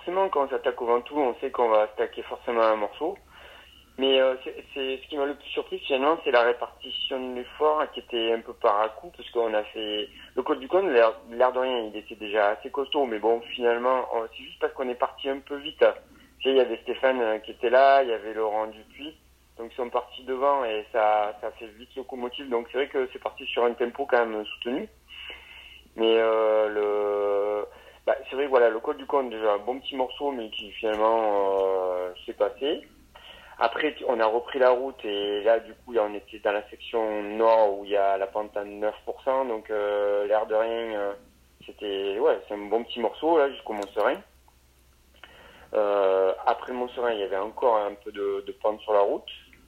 forcément, quand on s'attaque au Ventoux, on sait qu'on va attaquer forcément un morceau. Mais c'est ce qui m'a le plus surpris finalement, c'est la répartition de l'effort qui était un peu par à-coup, parce qu'on a fait le col du Cône, l'air de rien, il était déjà assez costaud, mais bon, finalement, c'est juste parce qu'on est parti un peu vite. Tu sais, il y avait Stéphane qui était là, il y avait Laurent Dupuis, donc ils sont partis devant et ça fait vite locomotive, donc c'est vrai que c'est parti sur un tempo quand même soutenu. Mais c'est vrai que voilà, le col du Cône, déjà un bon petit morceau, mais qui finalement s'est passé. Après, on a repris la route et là, du coup, on était dans la section nord où il y a la pente à 9%. Donc, l'air de rien, c'est un bon petit morceau là jusqu'au Mont-Serein. Après le Mont-Serein, il y avait encore un peu de pente sur la route.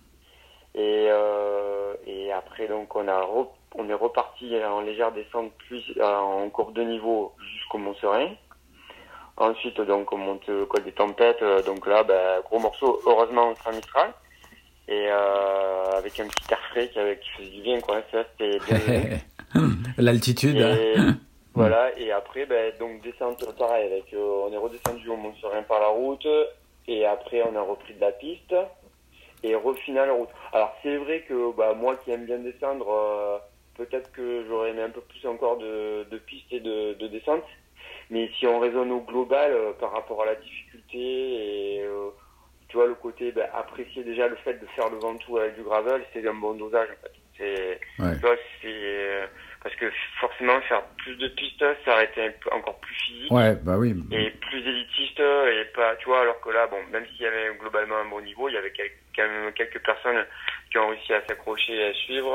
Et après, donc, on est reparti en légère descente plus en courbe de niveau jusqu'au Mont-Serein. Ensuite, donc, on monte le col des Tempêtes. Donc là, gros morceau, heureusement, ultra-mistral. Et avec un petit air frais qui faisait du bien, quoi. Ça, c'était bien. L'altitude. Et voilà. Et après, donc, descente, pareil. On est redescendu au Mont-Serein par la route. Et après, on a repris de la piste. Et refinal route. Alors, c'est vrai que moi qui aime bien descendre, peut-être que j'aurais aimé un peu plus encore de piste et de descente. Mais si on raisonne au global par rapport à la difficulté et tu vois le côté apprécier déjà le fait de faire le Ventoux avec du gravel, c'est un bon dosage en fait. Tu vois, parce que forcément faire plus de pistes, ça aurait été encore plus physique. Ouais, bah oui. Et plus élitiste et pas, tu vois, alors que là, bon, même s'il y avait globalement un bon niveau, il y avait quand même quelques personnes qui ont réussi à s'accrocher et à suivre.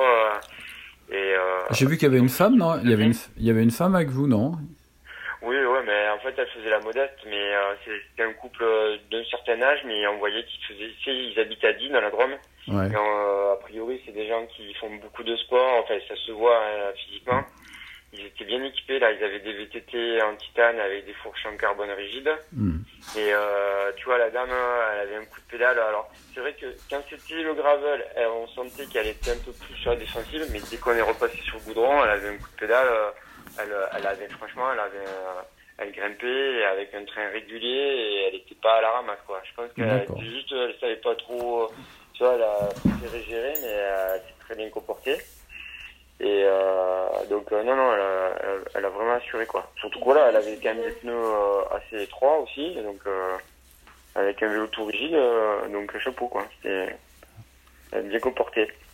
J'ai vu qu'il y avait une femme, non? Il y avait une femme avec vous, non? Oui, ouais, mais en fait, elle faisait la modeste, mais c'était un couple d'un certain âge, mais on voyait ils habitent à Die, dans la Drôme. Ouais. Et a priori, c'est des gens qui font beaucoup de sport, enfin, ça se voit physiquement. Ils étaient bien équipés, là, ils avaient des VTT en titane avec des fourches en carbone rigide. Et tu vois, la dame, elle avait un coup de pédale. Alors, c'est vrai que quand c'était le gravel, on sentait qu'elle était un peu plus sur la défensive, mais dès qu'on est repassé sur le goudron, elle avait un coup de pédale. Elle grimpait avec un train régulier et elle était pas à la ramasse, quoi. Je pense elle savait pas trop, tu vois, elle a préféré gérer, mais elle s'est très bien comportée. Et donc non, elle a vraiment assuré, quoi. Surtout que voilà, elle avait quand même des pneus assez étroits aussi, donc avec un vélo tout rigide, donc chapeau, quoi. Elle est bien comportée.